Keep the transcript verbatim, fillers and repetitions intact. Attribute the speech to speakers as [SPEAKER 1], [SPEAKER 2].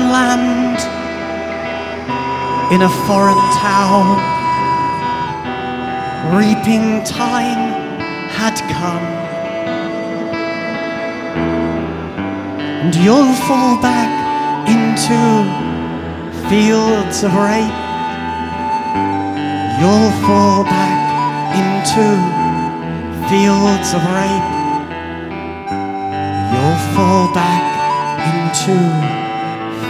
[SPEAKER 1] land, in a foreign town. Reaping time had come, and you'll fall back into fields of rape. You'll fall back into fields of rape. You'll fall back into